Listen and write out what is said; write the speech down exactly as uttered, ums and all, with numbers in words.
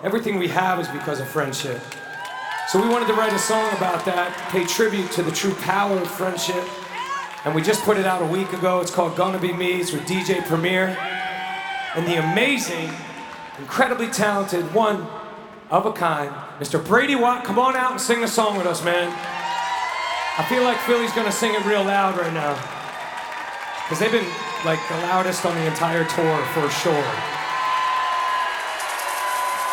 everything we have is because of friendship. So we wanted to write a song about that, pay tribute to the true power of friendship. And we just put it out a week ago. It's called Gonna Be Me. It's with D J Premier. And the amazing, incredibly talented, one of a kind, Mister Brady Watt. Come on out and sing the song with us, man. I feel like Philly's gonna sing it real loud right now. Because they've been like the loudest on the entire tour for sure.